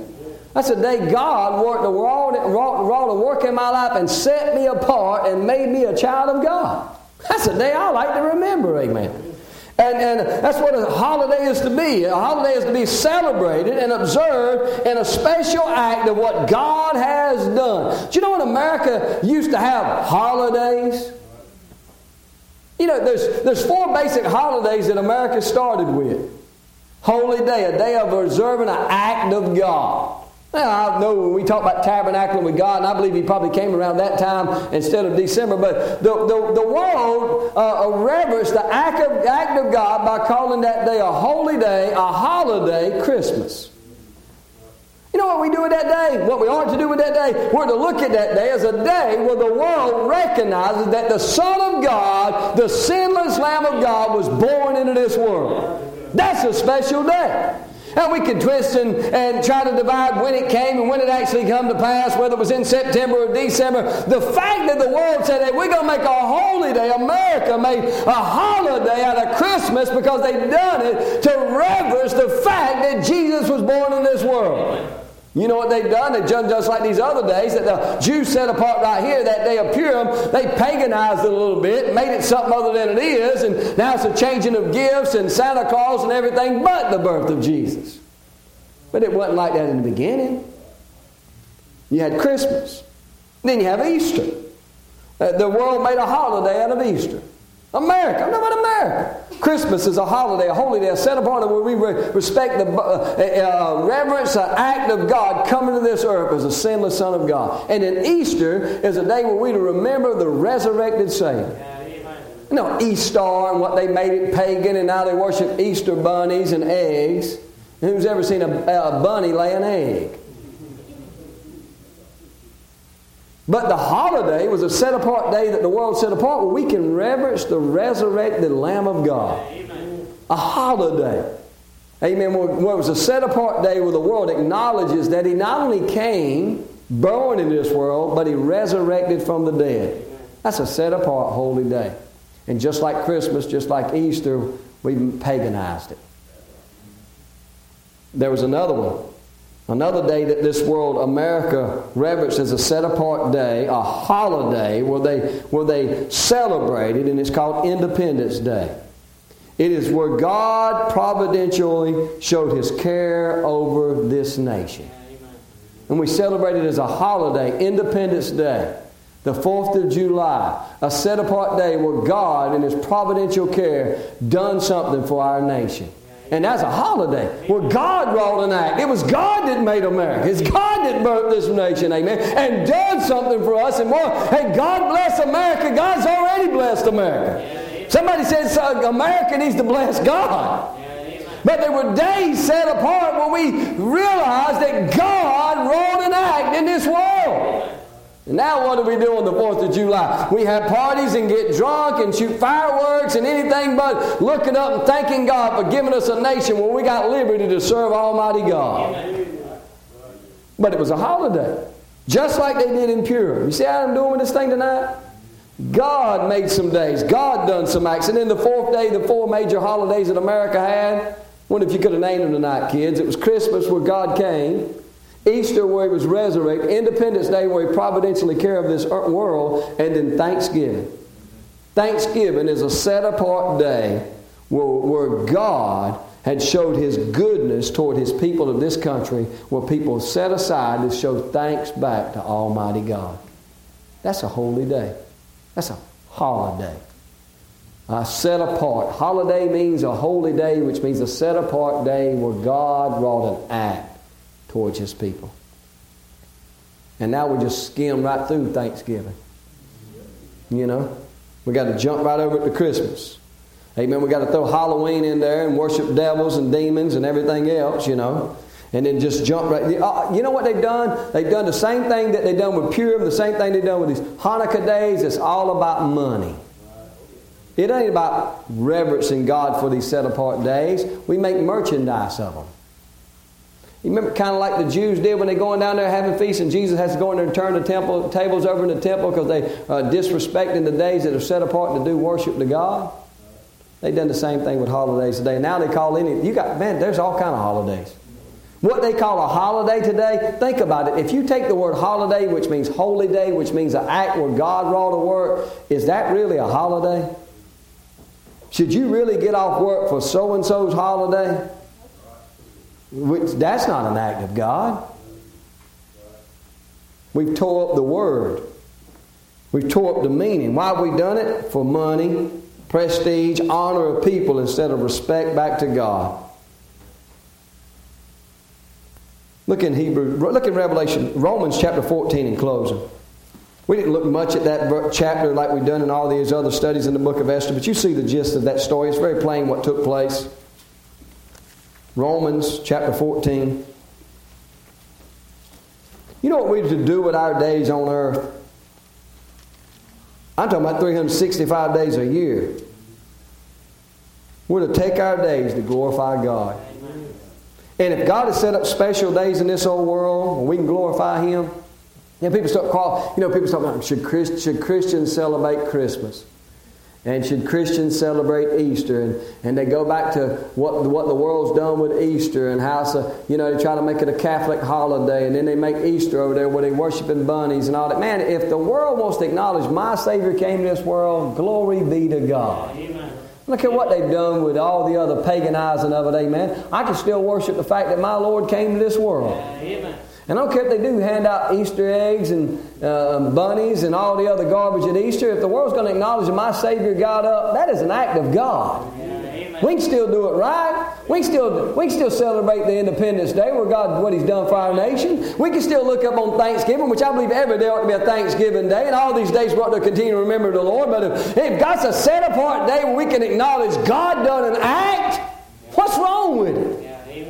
That's the day God worked a work in my life and set me apart and made me a child of God. That's a day I like to remember, amen. And that's what a holiday is to be. A holiday is to be celebrated and observed in a special act of what God has done. Do you know when America used to have holidays? You know, there's 4 basic holidays that America started with. Holy Day, a day of observing an act of God. Now, I know when we talk about tabernacling with God, and I believe He probably came around that time instead of December, but the world reverenced the act of God by calling that day a holy day, a holiday, Christmas. You know what we do with that day? What we aren't to do with that day? We're to look at that day as a day where the world recognizes that the Son of God, the sinless Lamb of God, was born into this world. That's a special day. And we can twist and try to divide when it came and when it actually come to pass, whether it was in September or December. The fact that the world said, hey, we're going to make a holy day. America made a holiday out of Christmas because they've done it to reverence the fact that Jesus was born in this world. You know what they've done? They've done just like these other days that the Jews set apart right here, that day of Purim. They paganized it a little bit, made it something other than it is, and now it's a changing of gifts and Santa Claus and everything but the birth of Jesus. But it wasn't like that in the beginning. You had Christmas. Then you have Easter. The world made a holiday out of Easter. America. I'm talking about America. Christmas is a holiday, a holy day, a set apart where we respect the reverence, an act of God coming to this earth as a sinless Son of God. And then Easter is a day where we remember the resurrected Savior. You know, Easter and what they made it pagan, and now they worship Easter bunnies and eggs. And who's ever seen a bunny lay an egg? But the holiday was a set-apart day that the world set apart where we can reverence the resurrected Lamb of God. Amen. A holiday. Amen. Where it was a set-apart day where the world acknowledges that He not only came, born in this world, but He resurrected from the dead. That's a set-apart holy day. And just like Christmas, just like Easter, we paganized it. There was another one. Another day that this world, America, reverenced as a set-apart day, a holiday where they celebrated, and it's called Independence Day. It is where God providentially showed His care over this nation. And we celebrate it as a holiday, Independence Day, the 4th of July, a set-apart day where God, in His providential care, done something for our nation. And that's a holiday where God wrought an act. It was God that made America. It's God that birthed this nation, amen, and done something for us and more. Hey, God bless America. God's already blessed America. Somebody says America needs to bless God. But there were days set apart where we realized that God wrought an act in this world. And now what do we do on the 4th of July? We have parties and get drunk and shoot fireworks and anything but looking up and thanking God for giving us a nation where we got liberty to serve Almighty God. Amen. But it was a holiday. Just like they did in Purim. You see how I'm doing with this thing tonight? God made some days. God done some acts. And then the 4th day, the 4 major holidays that America had. Wonder if you could have named them tonight, kids. It was Christmas where God came. Easter where He was resurrected, Independence Day where He providentially cared of this world, and then Thanksgiving. Thanksgiving is a set-apart day where God had showed His goodness toward His people of this country, where people set aside to show thanks back to Almighty God. That's a holy day. That's a holiday. A set-apart. Holiday means a holy day, which means a set-apart day where God wrought an act towards His people. And now we just skim right through Thanksgiving. You know, we got to jump right over to Christmas. Amen. We got to throw Halloween in there and worship devils and demons and everything else, you know. And then just jump right. You know what they've done? They've done the same thing that they've done with Purim, the same thing they've done with these Hanukkah days. It's all about money. It ain't about reverencing God for these set-apart days. We make merchandise of them. You remember kind of like the Jews did when they're going down there having feasts, and Jesus has to go in there and turn the temple tables over in the temple because they are disrespecting the days that are set apart to do worship to God. They've done the same thing with holidays today. Now they call there's all kind of holidays. What they call a holiday today, think about it. If you take the word holiday, which means holy day, which means an act where God wrought a work, is that really a holiday? Should you really get off work for so-and-so's holiday? That's not an act of God. We've tore up the word. We've tore up the meaning. Why have we done it? For money, prestige, honor of people instead of respect back to God. Look in Romans chapter 14 in closing. We didn't look much at that chapter like we've done in all these other studies in the book of Esther, but you see the gist of that story. It's very plain what took place. Romans chapter 14. You know what we're to do with our days on earth? I'm talking about 365 days a year. We're to take our days to glorify God. And if God has set up special days in this old world where we can glorify Him, people start about, should Christians celebrate Christmas? And should Christians celebrate Easter? And they go back to what the world's done with Easter and how they try to make it a Catholic holiday, and then they make Easter over there where they worshiping bunnies and all that. Man, if the world wants to acknowledge my Savior came to this world, glory be to God. Amen. Look at what they've done with all the other paganizing of it, amen. I can still worship the fact that my Lord came to this world. Amen. And I don't care if they do hand out Easter eggs and bunnies and all the other garbage at Easter. If the world's going to acknowledge that my Savior got up, that is an act of God. Amen. We can still do it right. We can still celebrate the Independence Day, what He's done for our nation. We can still look up on Thanksgiving, which I believe every day ought to be a Thanksgiving day, and all these days we ought to continue to remember the Lord. But if God's a set-apart day where we can acknowledge God done an act, what's wrong with it?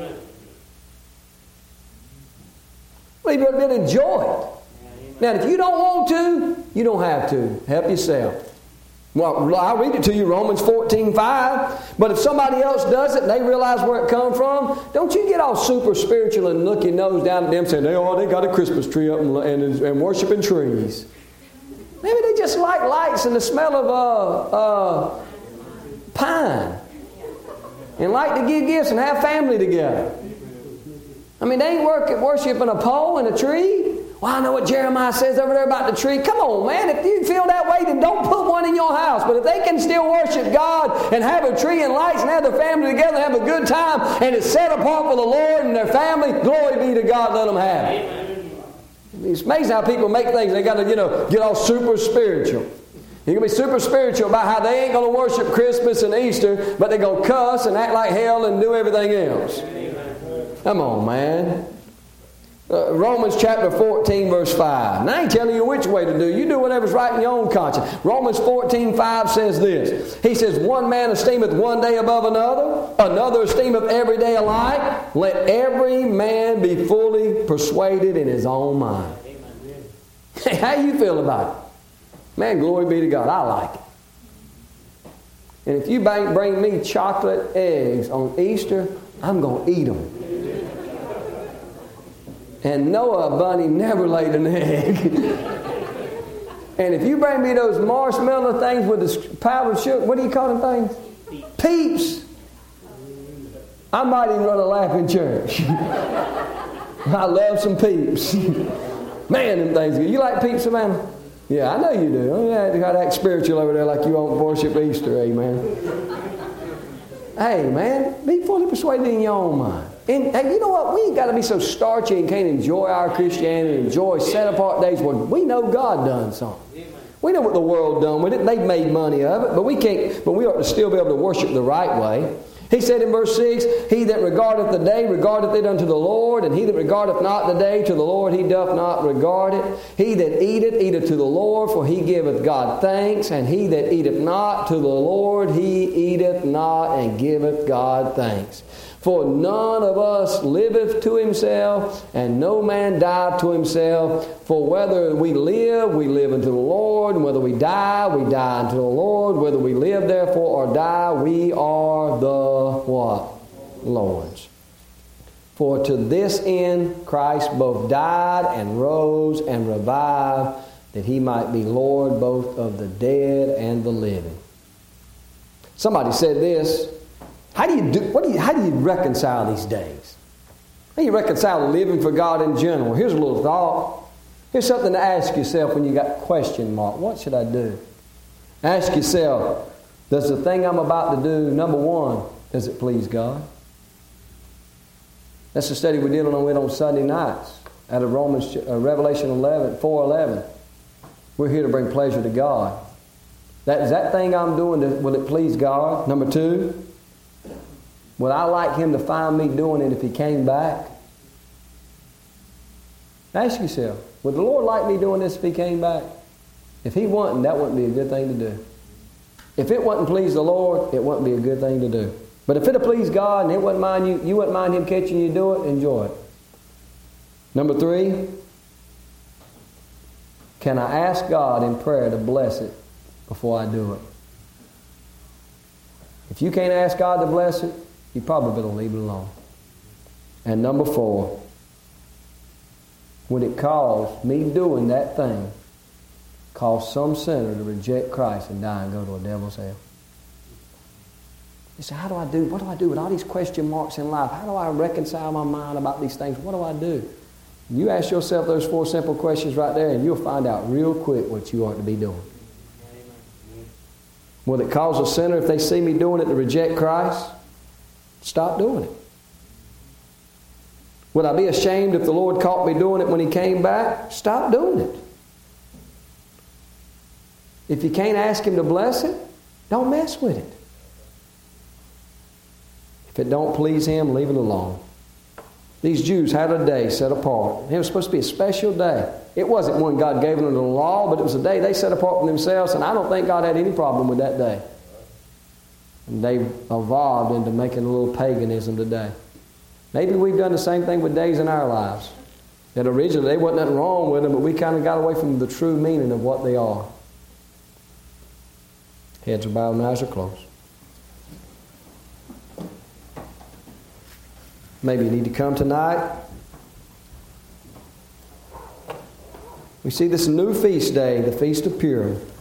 We better enjoy it. Now, if you don't want to, you don't have to. Help yourself. Well, I'll read it to you, Romans 14:5. But if somebody else does it and they realize where it comes from, don't you get all super spiritual and look your nose down at them saying, they got a Christmas tree up and worshiping trees. Maybe they just like lights and the smell of pine. And like to give gifts and have family together. I mean, they ain't worshiping a pole and a tree. Well, I know what Jeremiah says over there about the tree. Come on, man. If you feel that way, then don't put one in your house. But if they can still worship God and have a tree and lights and have their family together and have a good time and it's set apart for the Lord and their family, glory be to God, let them have it. It's amazing how people make things. They got to, get all super spiritual. You're going to be super spiritual about how they ain't going to worship Christmas and Easter, but they're going to cuss and act like hell and do everything else. Come on, man. Romans chapter 14, verse 5. Now I ain't telling you which way to do. You do whatever's right in your own conscience. Romans 14:5 says this. He says, one man esteemeth one day above another, another esteemeth every day alike. Let every man be fully persuaded in his own mind. Hey, how you feel about it? Man, glory be to God. I like it. And if you bring me chocolate eggs on Easter, I'm going to eat them. And Noah bunny never laid an egg. And if you bring me those marshmallow things with the powdered sugar, what do you call them things? Peeps. I might even run a lap in church. I love some Peeps. Man, them things good. You like Peeps, Savannah? Yeah, I know you do. Oh, yeah, you got to act spiritual over there like you won't worship Easter, amen. Hey, man, be fully persuaded in your own mind. And you know what? We ain't got to be so starchy and can't enjoy our Christianity and enjoy set-apart days where we know God done something. We know what the world done with it. They've made money of it, but we can't. But we ought to still be able to worship the right way. He said in verse 6, he that regardeth the day regardeth it unto the Lord, and he that regardeth not the day to the Lord, he doth not regard it. He that eateth, eateth to the Lord, for he giveth God thanks, and he that eateth not to the Lord, he eateth not and giveth God thanks. For none of us liveth to himself, and no man dieth to himself. For whether we live unto the Lord, and whether we die unto the Lord. Whether we live therefore or die, we are the what? Lord's. For to this end Christ both died and rose and revived, that he might be Lord both of the dead and the living. Somebody said this. How do you reconcile these days? How do you reconcile living for God in general? Here's a little thought. Here's something to ask yourself when you got question mark. What should I do? Ask yourself, does the thing I'm about to do, number one, does it please God? That's the study we're dealing with on Sunday nights out of Revelation 4:11. We're here to bring pleasure to God. That thing I'm doing, will it please God? Number two, would I like Him to find me doing it if He came back? Ask yourself, would the Lord like me doing this if He came back? If He wasn't, that wouldn't be a good thing to do. If it wouldn't please the Lord, it wouldn't be a good thing to do. But if it'll please God and it wouldn't mind you wouldn't mind Him catching you do it, enjoy it. Number three, can I ask God in prayer to bless it before I do it? If you can't ask God to bless it, you probably better leave it alone. And number four, would it cause me doing that thing cause some sinner to reject Christ and die and go to a devil's hell? You say, what do I do with all these question marks in life? How do I reconcile my mind about these things? What do I do? You ask yourself those four simple questions right there and you'll find out real quick what you ought to be doing. Will it cause a sinner, if they see me doing it, to reject Christ? Stop doing it. Would I be ashamed if the Lord caught me doing it when He came back? Stop doing it. If you can't ask Him to bless it, don't mess with it. If it don't please Him, leave it alone. These Jews had a day set apart. It was supposed to be a special day. It wasn't one God gave them the law, but it was a day they set apart for themselves, and I don't think God had any problem with that day. And they evolved into making a little paganism today. Maybe we've done the same thing with days in our lives. That originally there wasn't nothing wrong with them, but we kind of got away from the true meaning of what they are. Heads are bowed and eyes are closed. Maybe you need to come tonight. We see this new feast day, the Feast of Purim.